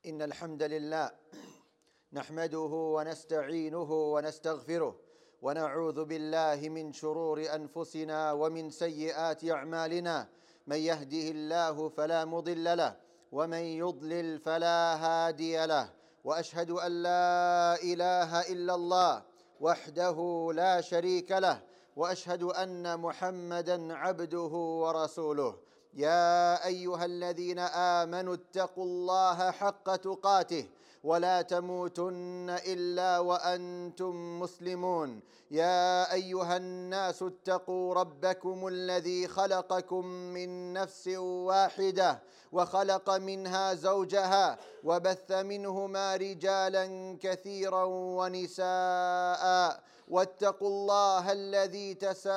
إن الحمد لله نحمده ونستعينه ونستغفره ونعوذ بالله من شرور أنفسنا ومن سيئات أعمالنا. من يهده الله فلا مضل له ومن يضلل فلا هادي له، وأشهد أن لا إله إلا الله وحده لا شريك له، وأشهد أن محمدًا عبده ورسوله. يا أيها الذين آمنوا اتقوا الله حق تقاته ولا تموتن إلا وأنتم مسلمون. يا أيها الناس اتقوا ربكم الذي خلقكم من نفس واحدة وخلق منها زوجها وبث منهما رجالا كثيرا ونساء، واتقوا الله الذي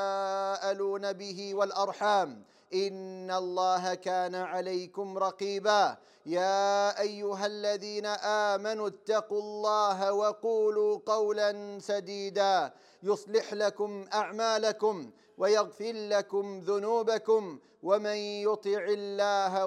تساءلون به والأرحام إن الله كان عليكم رقيبا. يا أيها الذين آمنوا اتقوا الله وقولوا قولا سديدا يصلح لكم أعمالكم ويغفر لكم ذنوبكم، ومن يطع الله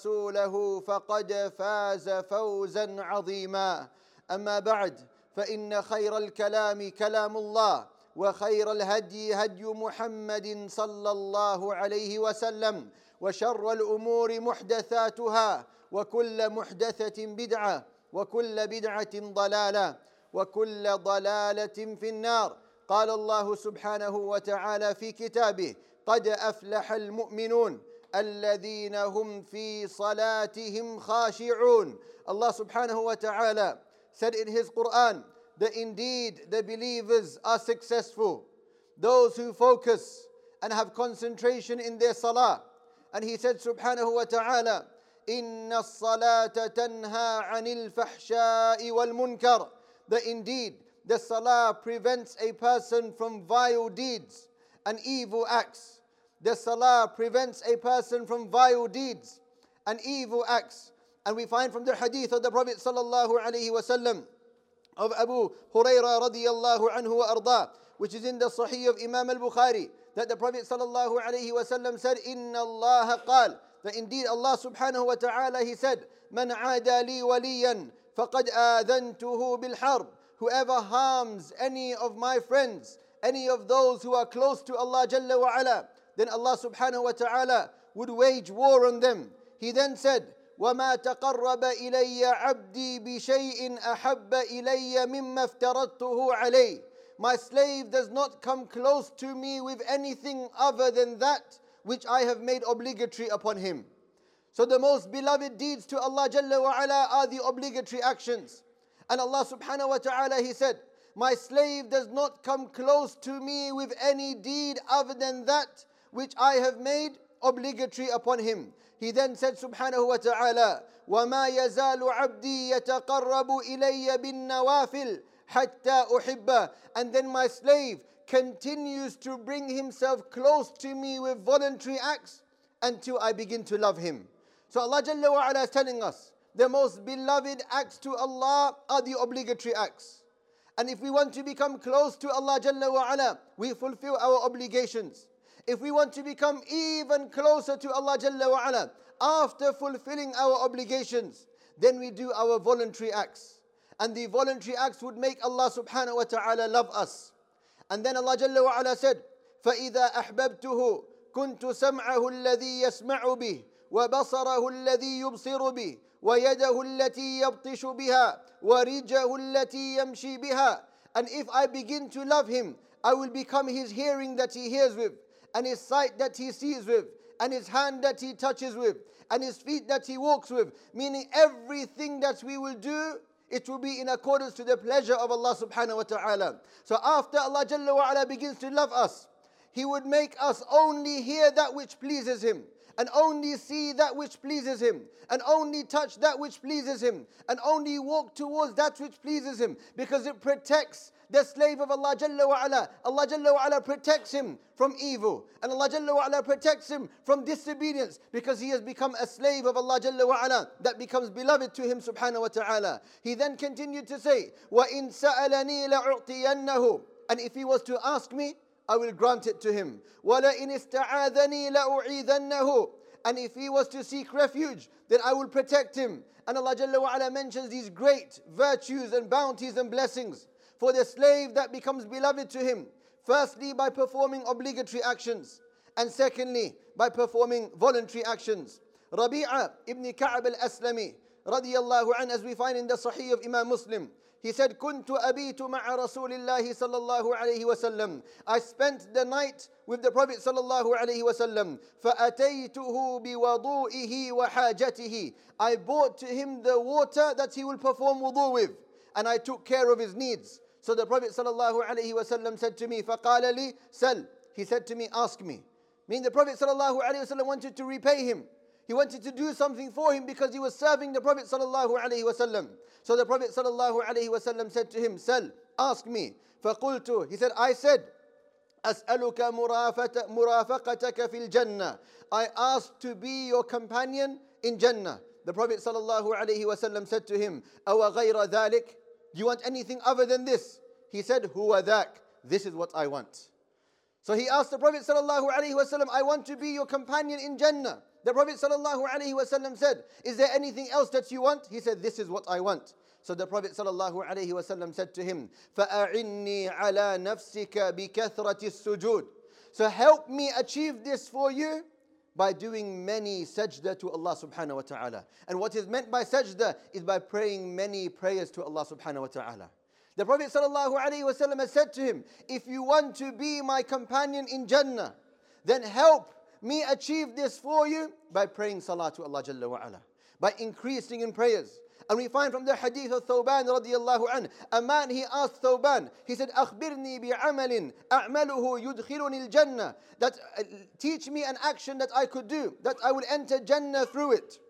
ورسوله فقد فاز فوزا عظيما. أما بعد، فإن خير الكلام كلام الله، وخير الهدي هدي محمد صلى الله عليه وسلم، وشر الأمور محدثاتها، وكل محدثة بدعة، وكل بدعة ضلالة، وكل ضلالة في النار. قال الله سبحانه وتعالى في كتابه: قد أفلح المؤمنون الذين هم في صلاتهم خاشعون. Allah subhanahu wa ta'ala said in His Quran that indeed the believers are successful, those who focus and have concentration in their salah. And He said subhanahu wa ta'ala, إِنَّ الصَّلَاةَ تَنْهَى عَنِ الْفَحْشَاءِ وَالْمُنْكَرِ, that indeed the salah prevents a person from vile deeds and evil acts. The salah prevents a person from vile deeds and evil acts. And we find from the hadith of the Prophet sallallahu alaihi wasallam of Abu Hurairah radiyallahu anhu wa arda, which is in the Sahih of Imam al-Bukhari, that the Prophet sallallahu alaihi wasallam said, Inna Allah qal, that indeed Allah subhanahu wa ta'ala, He said, Man aada li waliyan faqad adhantuhu bil harb. Whoever harms any of my friends, any of those who are close to Allah Jalla wa ala, then Allah subhanahu wa ta'ala would wage war on them. He then said, وَمَا تَقَرَّبَ إِلَيَّ عَبْدِي بِشَيْءٍ أَحَبَّ إِلَيَّ مِمَّا افْتَرَضْتُهُ عَلَيْهِ. My slave does not come close to me with anything other than that which I have made obligatory upon him. So the most beloved deeds to Allah Jalla wa ala are the obligatory actions. And Allah subhanahu wa ta'ala, He said, my slave does not come close to me with any deed other than that which I have made obligatory upon him. He then said subhanahu wa ta'ala, وَمَا يَزَالُ عَبْدِي يَتَقَرَّبُ إِلَيَّ بِالنَّوَافِلِ حَتَّى أُحِبَّهُ. And then my slave continues to bring himself close to me with voluntary acts until I begin to love him. So Allah Jalla wa ala is telling us, the most beloved acts to Allah are the obligatory acts. And if we want to become close to Allah Jalla wa ala, we fulfill our obligations. If we want to become even closer to Allah Jalla wa ala, after fulfilling our obligations, then we do our voluntary acts. And the voluntary acts would make Allah subhanahu wa ta'ala love us. And then Allah Jalla wa ala said, فَإِذَا أَحْبَبْتُهُ كُنْتُ سَمْعَهُ الَّذِي يَسْمَعُ بِهِ وَبَصَرَهُ الَّذِي يُبْصِرُ بِهِ وَيَدَهُ الَّتِي يَبْطِشُ بِهَا وَرِجَهُ الَّتِي يَمْشِي بِهَا. And if I begin to love him, I will become his hearing that he hears with, and his sight that he sees with, and his hand that he touches with, and his feet that he walks with. Meaning everything that we will do, it will be in accordance to the pleasure of Allah subhanahu wa ta'ala. So after Allah Jalla wa ala begins to love us, He would make us only hear that which pleases Him, and only see that which pleases Him, and only touch that which pleases Him, and only walk towards that which pleases Him, because it protects the slave of Allah Jalla wa ala. Allah Jalla wa ala protects him from evil, and Allah Jalla wa ala protects him from disobedience, because he has become a slave of Allah Jalla wa ala that becomes beloved to Him subhanahu wa ta'ala. He then continued to say, وَإِن سَأَلَنِي لَأُعْطِيَنَّهُ. And if he was to ask me, I will grant it to him. وَلَئِنِ اسْتَعَاذَنِي لَأُعِيذَنَّهُ. And if he was to seek refuge, then I will protect him. And Allah Jalla wa Ala mentions these great virtues and bounties and blessings for the slave that becomes beloved to him. Firstly, by performing obligatory actions. And secondly, by performing voluntary actions. Rabi'a ibn Ka'ab al-Aslami, radiyallahu anhu, as we find in the Sahih of Imam Muslim, he said, كنت أبيت مع رسول الله صلى الله عليه وسلم. I spent the night with the Prophet صلى الله عليه وسلم. فأتيته بوضوئه وحاجته. I brought to him the water that he will perform wudu with. And I took care of his needs. So the Prophet صلى الله عليه وسلم said to me, فقال لي سل. He said to me, ask me. Meaning the Prophet صلى الله عليه وسلم wanted to repay him. He wanted to do something for him because he was serving the Prophet sallallahu alaihi wasallam. So the Prophet sallallahu alaihi wasallam said to him, Sal, ask me. فَقُلْتُ, he said, I said, أَسْأَلُكَ مُرَافَقَتَكَ فِي الْجَنَّةِ. I asked to be your companion in Jannah. The Prophet sallallahu alaihi wasallam said to him, أَوَ غَيْرَ ذَلِكَ. Do you want anything other than this? He said, هُوَ ذَاكَ. This is what I want. So he asked the Prophet sallallahu alaihi wasallam, I want to be your companion in Jannah. The Prophet sallallahu alaihi wasallam said, is there anything else that you want? He said, this is what I want. So the Prophet sallallahu alaihi wasallam said to him, فَأَعِنِّي عَلَى نَفْسِكَ بِكَثْرَةِ السُّجُودِ. So help me achieve this for you by doing many sajda to Allah subhanahu wa ta'ala. And what is meant by sajda is by praying many prayers to Allah subhanahu wa ta'ala. The Prophet sallallahu alaihi wasallam has said to him, if you want to be my companion in Jannah, then help me achieve this for you by praying salah to Allah Jalla wa Ala, by increasing in prayers. And we find from the hadith of Thawban radiyallahu anhu, a man, he asked Thawban, he said, أخبرني بعمل أعمله يدخلني الجنة. That teach me an action that I could do, that I will enter Jannah through it.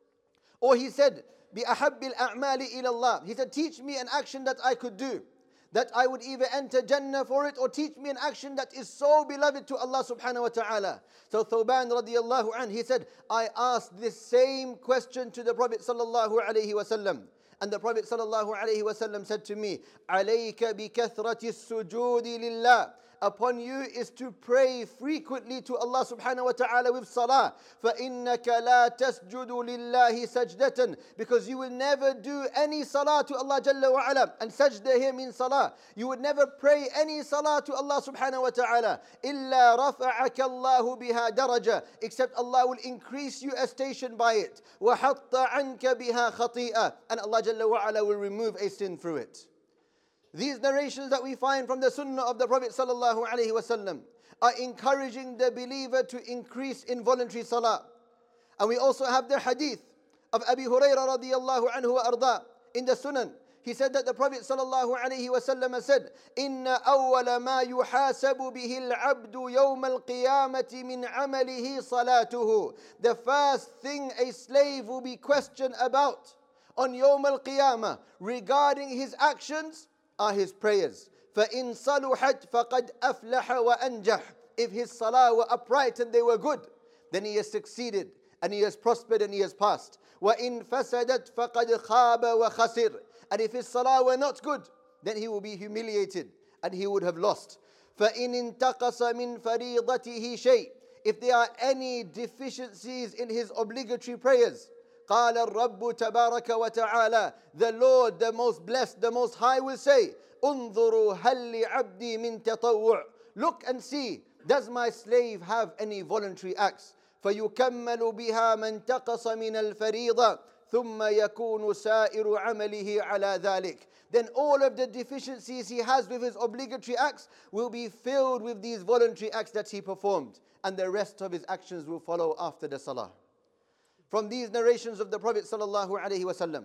Or he said, بأحب الأعمال إلى الله. He said, teach me an action that I could do, that I would either enter Jannah for it or teach me an action that is so beloved to Allah subhanahu wa ta'ala. So Thawban radiyallahu anhu, he said, I asked this same question to the Prophet sallallahu alayhi wa sallam. And the Prophet sallallahu alayhi wa sallam said to me, عَلَيْكَ بِكَثْرَةِ السُّجُودِ لِلَّهِ. Upon you is to pray frequently to Allah subhanahu wa ta'ala with salah. فَإِنَّكَ لَا تَسْجُدُ لِلَّهِ سَجْدَةً. Because you will never do any salah to Allah Jalla wa Ala. And sajda here means salah. You would never pray any salah to Allah subhanahu wa ta'ala. إِلَّا رَفَعَكَ اللَّهُ بِهَا دَرَجَةً. Except Allah will increase you a station by it. وَحَطَّ عَنْكَ بِهَا خَطِيئَةً. And Allah Jalla wa Ala will remove a sin through it. These narrations that we find from the sunnah of the Prophet sallallahu alaihi wasallam are encouraging the believer to increase in voluntary salah. And we also have the hadith of Abi Hurairah radiyallahu anhu wa arda in the sunan. He said that the Prophet sallallahu alaihi wasallam said, "Inna awwala ma yuhasabu bihi al-'abdu yawm al-qiyamati min 'amalihi salatuhu." The first thing a slave will be questioned about on Yawm al-Qiyamah regarding his actions are his prayers. فَإِن صَلُحَتْ فَقَدْ أَفْلَحَ وَأَنْجَحَ. If his salah were upright and they were good, then he has succeeded and he has prospered and he has passed. وَإِن فَسَدَتْ فَقَدْ خَابَ وَخَسِرْ. And if his salah were not good, then he will be humiliated and he would have lost. فَإِن انْتَقَصَ مِنْ فَرِيضَتِهِ شَيْءٍ. If there are any deficiencies in his obligatory prayers, قال الرب تبارك وتعالى, the Lord, the most blessed, the most high will say, انظروا هل لعبدي من تطوع. Look and see, does my slave have any voluntary acts? فيكمل بها من انتقص من الفريضة ثم يكون سائر عمله على ذلك. Then all of the deficiencies he has with his obligatory acts will be filled with these voluntary acts that he performed, and the rest of his actions will follow after the salah. From these narrations of the Prophet sallallahu alaihi wasallam,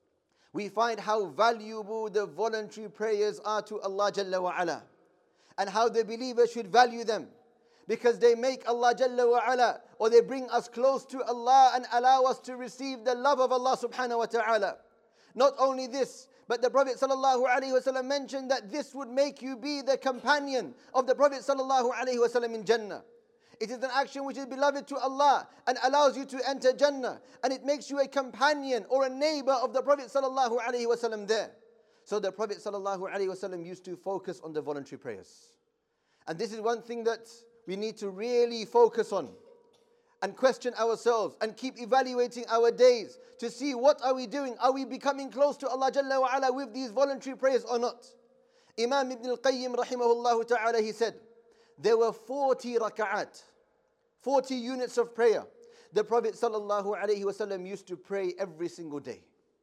we find how valuable the voluntary prayers are to Allah Jalla wa Ala, and how the believer should value them, because they make Allah Jalla wa Ala, or they bring us close to Allah and allow us to receive the love of Allah subhanahu wa ta'ala. Not only this, but the Prophet sallallahu alaihi wasallam mentioned that this would make you be the companion of the Prophet sallallahu alaihi wasallam in Jannah. It is an action which is beloved to Allah and allows you to enter Jannah, and it makes you a companion or a neighbor of the Prophet sallallahu alaihi wasallam there. So the Prophet sallallahu alaihi wasallam used to focus on the voluntary prayers. And this is one thing that we need to really focus on. and question ourselves and keep evaluating our days to see what are we doing. Are we becoming close to Allah Jalla wa Ala with these voluntary prayers or not? Imam Ibn al-Qayyim rahimahullah ta'ala, he said, there were 40 raka'at, 40 units of prayer. The Prophet sallallahu alaihi wasallam used to pray every single day.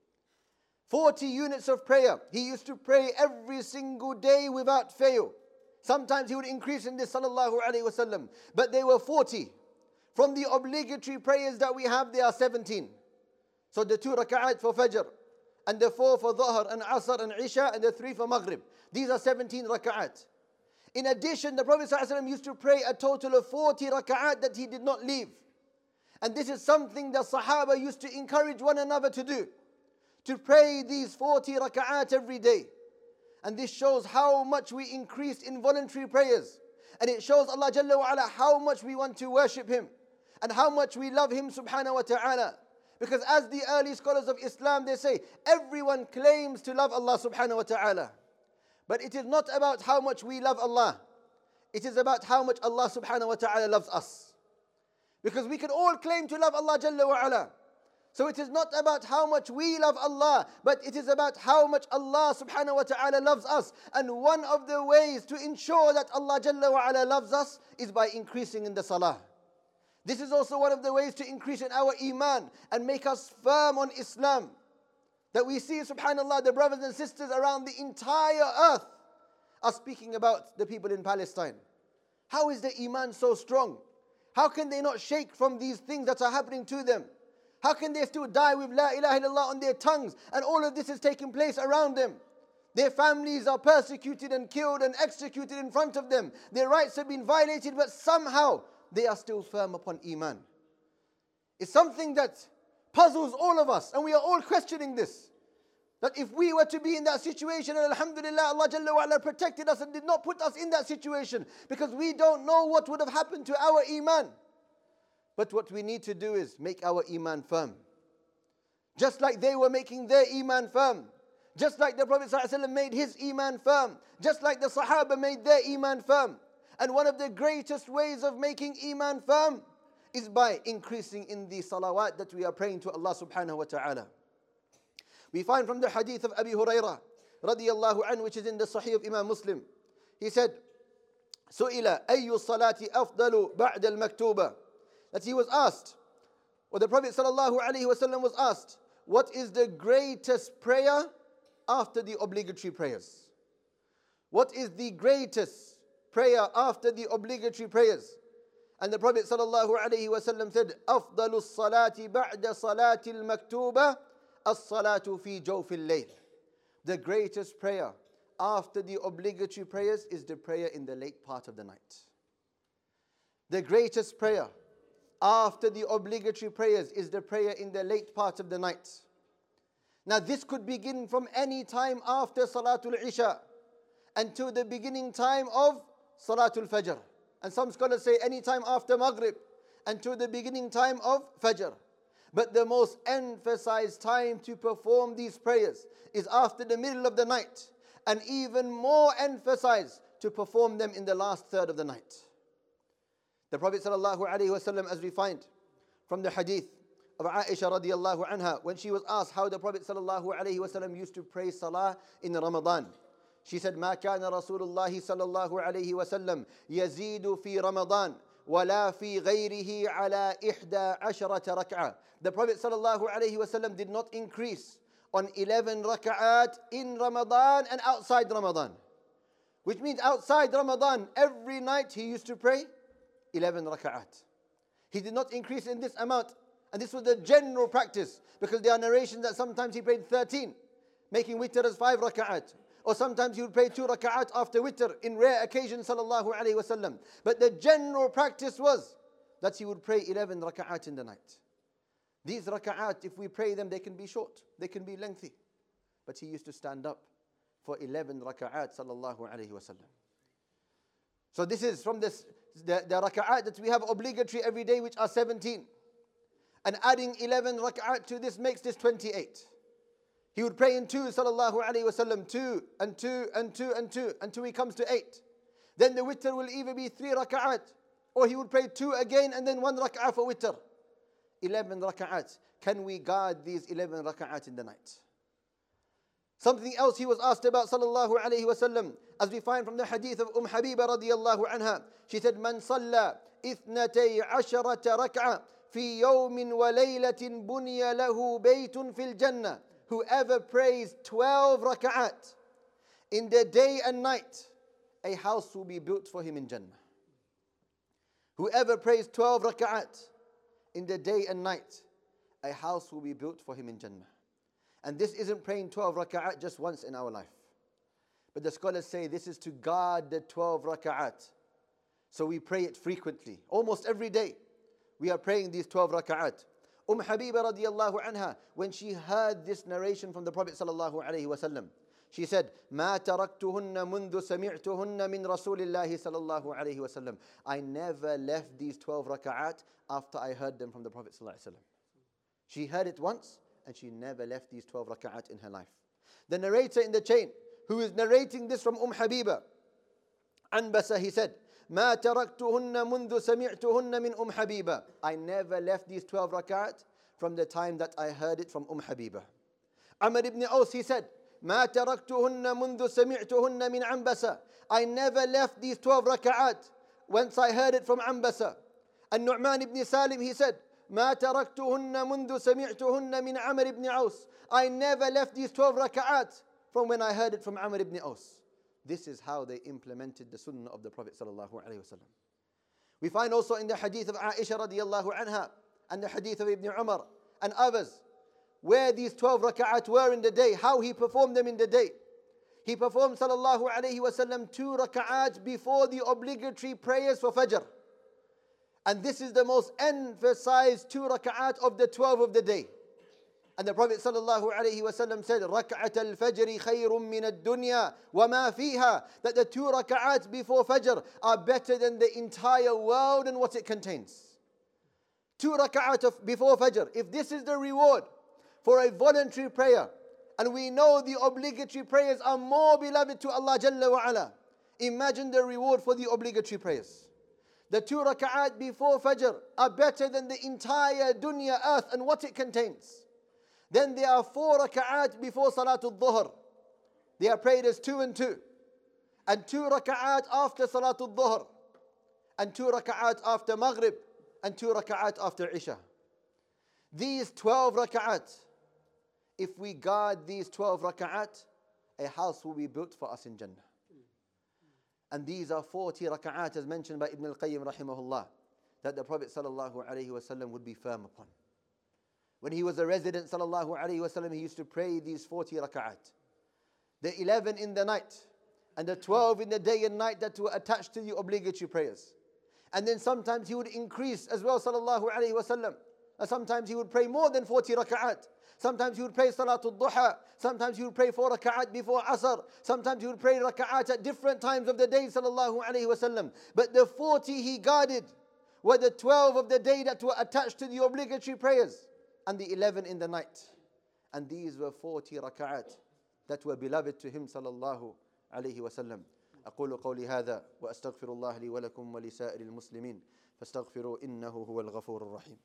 40 units of prayer. He used to pray every single day without fail. Sometimes he would increase in this sallallahu alaihi wasallam. But they were 40. From the obligatory prayers that we have, there are 17. So the 2 raka'at for Fajr, and the 4 for Dhuhr and Asr and Isha, and the 3 for Maghrib. These are 17 raka'at. In addition, the Prophet ﷺ used to pray a total of 40 raka'at that he did not leave. And this is something the Sahaba used to encourage one another to do. To pray these 40 raka'at every day. And this shows how much we increased in voluntary prayers. And it shows Allah Jalla wa Ala how much we want to worship Him. And how much we love Him subhanahu wa ta'ala. Because as the early scholars of Islam, they say, everyone claims to love Allah subhanahu wa ta'ala. But it is not about how much we love Allah. It is about how much Allah subhanahu wa ta'ala loves us. Because we can all claim to love Allah Jalla wa Ala. So it is not about how much we love Allah, but it is about how much Allah subhanahu wa ta'ala loves us. And one of the ways to ensure that Allah Jalla wa Ala loves us is by increasing in the salah. This is also one of the ways to increase in our iman and make us firm on Islam. That we see, subhanallah, the brothers and sisters around the entire earth are speaking about the people in Palestine. How is the iman so strong? How can they not shake from these things that are happening to them? How can they still die with La ilaha illallah on their tongues and all of this is taking place around them? Their families are persecuted and killed and executed in front of them. Their rights have been violated, but somehow they are still firm upon iman. It's something that puzzles all of us, and we are all questioning this. That if we were to be in that situation, and alhamdulillah, Allah Jalla wa Ala protected us and did not put us in that situation, because we don't know what would have happened to our iman. But what we need to do is make our iman firm. Just like they were making their iman firm. Just like the Prophet ﷺ made his iman firm. Just like the Sahaba made their iman firm. And one of the greatest ways of making iman firm is by increasing in the salawat that we are praying to Allah subhanahu wa ta'ala. We find from the hadith of Abi Hurairah radiyallahu anhu, which is in the Sahih of Imam Muslim. He said, سُئِلَ أَيُّ الصَّلَاةِ أَفْضَلُ بَعْدَ الْمَكْتُوبَةِ. That he was asked, or the Prophet sallallahu alaihi wasallam was asked, what is the greatest prayer after the obligatory prayers? What is the greatest prayer after the obligatory prayers? And the Prophet sallallahu alaihi wasallam said, أفضل الصلاة بعد صلاة المكتوبة الصلاة في جوف الليل. The greatest prayer after the obligatory prayers is the prayer in the late part of the night. The greatest prayer after the obligatory prayers is the prayer in the late part of the night. Now this could begin from any time after Salatul Isha until the beginning time of Salatul Fajr. And some scholars say any time after Maghrib until the beginning time of Fajr. But the most emphasized time to perform these prayers is after the middle of the night. And even more emphasized to perform them in the last third of the night. The Prophet ﷺ, as we find from the hadith of Aisha radiyallahu anha, when she was asked how the Prophet ﷺ used to pray salah in Ramadan, she said, ما كان رسول الله صلى الله عليه وسلم يزيد في رمضان ولا في غيره على 11 ركعة. The Prophet ﷺ did not increase on 11 raka'at in Ramadan and outside Ramadan. Which means outside Ramadan, every night he used to pray 11 raka'at. He did not increase in this amount. And this was the general practice. Because there are narrations that sometimes he prayed 13, making witr as 5 raka'at. Or sometimes he would pray 2 raka'at after witr in rare occasions, sallallahu alayhi wasallam. But the general practice was that he would pray 11 raka'at in the night. These raka'at, if we pray them, they can be short, they can be lengthy. But he used to stand up for 11 raka'at, sallallahu alayhi wasallam. So this is from the raka'at that we have obligatory every day, which are 17. And adding 11 raka'at to this makes this 28. He would pray in 2, sallallahu alayhi wasallam, 2 and 2 and 2 and 2 until he comes to 8. Then the witr will either be 3 raka'at Or he would pray 2 again and then 1 rak'ah for witr. 11 rak'ahs. Can we guard these 11 rak'ahs in the night? Something else he was asked about sallallahu alayhi wasallam, as we find from the hadith of Habiba radiyallahu anha. She said, Man salla ithnatay asharata rak'a fi yawmin wa laylatin bunya lahu baytun fil jannah. Whoever prays 12 rak'at in the day and night, a house will be built for him in Jannah. Whoever prays 12 rak'at in the day and night, a house will be built for him in Jannah. And this isn't praying 12 rak'at just once in our life. But the scholars say this is to guard the 12 rak'at. So we pray it frequently. Almost every day we are praying these 12 rak'at. Habiba radiyallahu anha, when she heard this narration from the Prophet sallallahu alayhi wasallam, she said, ما تركتهن منذ سمعتهن من رسول الله صلى الله عليه وسلم. I never left these 12 rak'at after I heard them from the Prophet sallallahu alayhi wasallam. She heard it once and she never left these 12 rak'at in her life. The narrator in the chain, who is narrating this from Habiba, Anbasa, he said, ما تركتهن منذ سمعتهن من حبيبة. I never left these 12 rak'at from the time that I heard it from Habiba. Amr ibn Aus, he said, ما تركتهن منذ سمعتهن من عنبسة. I never left these 12 rak'at once I heard it from Anbasa. And Nu'man ibn Salim, he said, ما تركتهن منذ سمعتهن من عمر ibn Aus. I never left these 12 rak'at from when I heard it from Amr ibn Aus. This is how they implemented the sunnah of the Prophet sallallahu alaihi wasallam. We find also in the hadith of Aisha radiyallahu anha and the hadith of Ibn Umar and others where these 12 rak'at were in the day, how he performed them in the day. He performed sallallahu alaihi wasallam 2 rak'at before the obligatory prayers for Fajr. And this is the most emphasized 2 rak'at of the 12 of the day. And the Prophet sallallahu alaihi wasallam said, "Rak'at al-fajr khayrun min ad-dunya wa ma fiha." That the 2 rak'at before Fajr are better than the entire world and what it contains. 2 rak'at before Fajr. If this is the reward for a voluntary prayer, and we know the obligatory prayers are more beloved to Allah Jalla wa Ala, imagine the reward for the obligatory prayers. The 2 rak'at before Fajr are better than the entire dunya, earth, and what it contains. Then there are 4 rak'at before Salatul Dhuhr. They are prayed as 2 and 2. And 2 rak'at after Salatul Dhuhr. And 2 rak'at after Maghrib. And 2 rak'at after Isha. These 12 rak'at, if we guard these 12 rak'at, a house will be built for us in Jannah. And these are 40 rak'at as mentioned by Ibn al-Qayyim rahimahullah, that the Prophet sallallahu alaihi wasallam would be firm upon. When he was a resident sallallahu alaihi wasallam, he used to pray these 40 rak'at. The 11 in the night and the 12 in the day and night that were attached to the obligatory prayers. And then sometimes he would increase as well sallallahu alaihi wasallam. Sometimes he would pray more than 40 rak'at. Sometimes he would pray Salatul Duha. Sometimes he would pray 4 rak'at before Asr. Sometimes he would pray rak'at at different times of the day sallallahu alaihi wasallam. But the 40 he guarded were the 12 of the day that were attached to the obligatory prayers, and the 11 in the night. And these were 40 rak'at that were beloved to him sallallahu alayhi wa sallam. أقول قولي هذا وأستغفر الله لي ولكم ولسائر المسلمين فاستغفروا إنه هو الغفور الرحيم.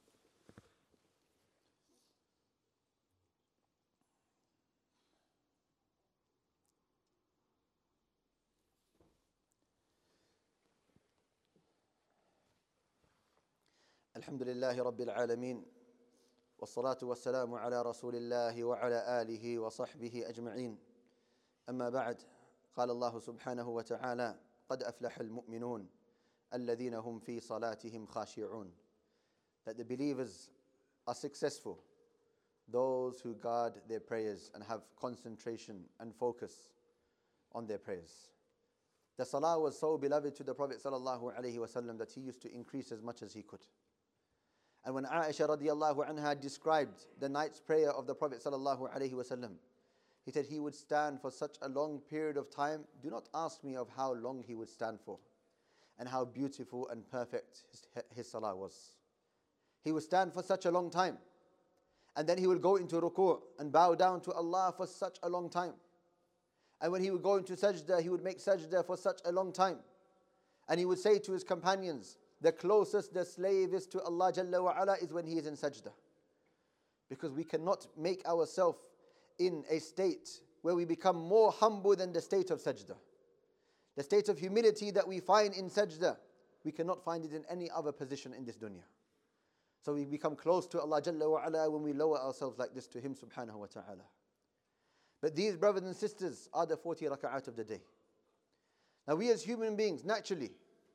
الحمد لله رب العالمين والصلاة والسلام على رسول الله وعلى آله وصحبه أجمعين. أما بعد، قال الله سبحانه وتعالى: قد أفلح المؤمنون الذين هم في صلاتهم خاشعون. That the believers are successful, those who guard their prayers and have concentration and focus on their prayers. The salah was so beloved to the Prophet sallallahu alaihi wasallam that he used to increase as much as he could. And when Aisha radiallahu anha described the night's prayer of the Prophet sallallahu alaihi wasallam, he said he would stand for such a long period of time. Do not ask me of how long he would stand for and how beautiful and perfect his salah was. He would stand for such a long time, and then he would go into ruku' and bow down to Allah for such a long time. And when he would go into sajda, he would make sajda for such a long time. And he would say to his companions, the closest the slave is to Allah Jalla wa Ala is when he is in sajda. Because we cannot make ourselves in a state where we become more humble than the state of sajda. The state of humility that we find in sajda, we cannot find it in any other position in this dunya. So we become close to Allah Jalla wa Ala when we lower ourselves like this to Him subhanahu wa ta'ala. But these brothers and sisters are the 40 raka'at of the day. Now we as human beings, naturally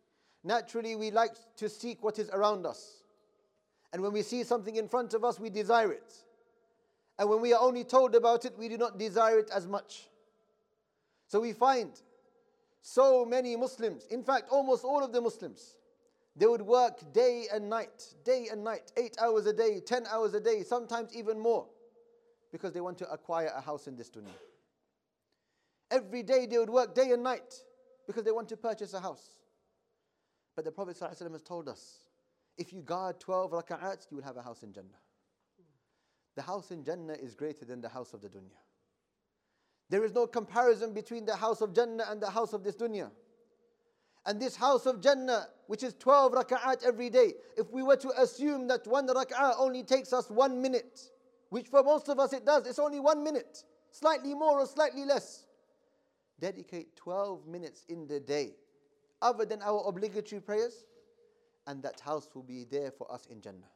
we like to seek what is around us. And when we see something in front of us, we desire it. And when we are only told about it, we do not desire it as much. So we find so many Muslims, in fact almost all of the Muslims, they would work day and night, 8 hours a day, 10 hours a day, sometimes even more, because they want to acquire a house in this dunya. Every day they would work day and night because they want to purchase a house. But the Prophet ﷺ has told us, if you guard 12 raka'ats, you will have a house in Jannah. The house in Jannah is greater than the house of the dunya. There is no comparison between the house of Jannah and the house of this dunya. And this house of Jannah, which is 12 raka'at every day, if we were to assume that one raka'ah only takes us 1 minute, which for most of us it does, it's only 1 minute, slightly more or slightly less. Dedicate 12 minutes in the day, other than our obligatory prayers, and that house will be there for us in Jannah.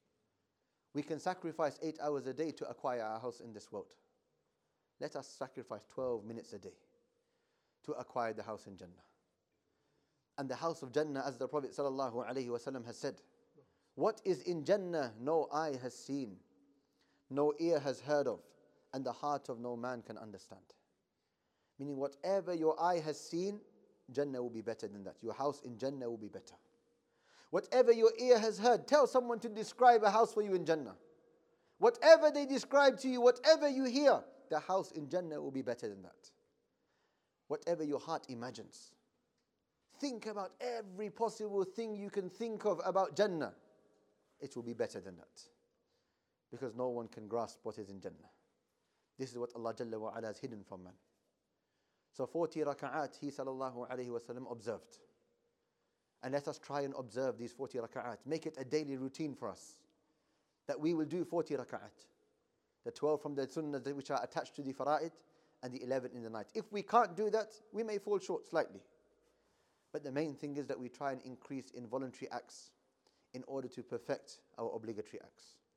We can sacrifice 8 hours a day to acquire our house in this world. Let us sacrifice 12 minutes a day to acquire the house in Jannah. And the house of Jannah, as the Prophet ﷺ has said, what is in Jannah no eye has seen, no ear has heard of, and the heart of no man can understand. Meaning whatever your eye has seen, Jannah will be better than that. Your house in Jannah will be better. Whatever your ear has heard, tell someone to describe a house for you in Jannah. Whatever they describe to you, whatever you hear, the house in Jannah will be better than that. Whatever your heart imagines. Think about every possible thing you can think of about Jannah. It will be better than that. Because no one can grasp what is in Jannah. This is what Allah Jalla wa Ala has hidden from man. So 40 raka'at he sallallahu alayhi wa sallam observed. And let us try and observe these 40 raka'at. Make it a daily routine for us. That we will do 40 raka'at. The 12 from the sunnah which are attached to the fara'id, and the 11 in the night. If we can't do that, we may fall short slightly. But the main thing is that we try and increase in voluntary acts in order to perfect our obligatory acts.